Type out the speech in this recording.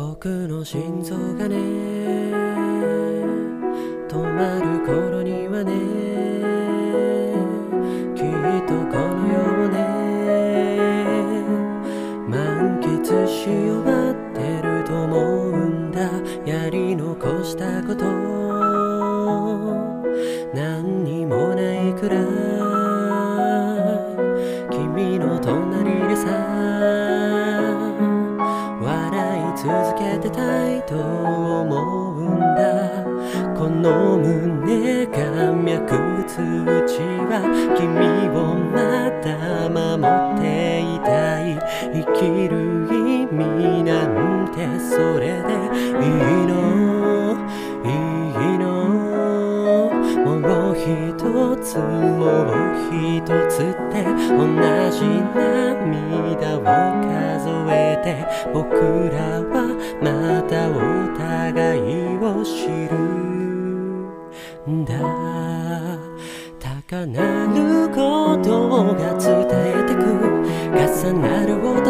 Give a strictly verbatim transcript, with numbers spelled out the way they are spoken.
僕の心臓がね止まる頃にはねきっとこの世をね満喫し終わってると思うんだ。やり残したこと何にもないくらい君の隣でさ続けてたいと思うんだ。この胸が脈打つうちは君をまた守っていたい。生きる意味なんてそれでいいのいいの。もう一つもう一つって同じ涙を数えて僕らはまたお互いを知るんだ。高鳴る鼓動が伝えてく重なる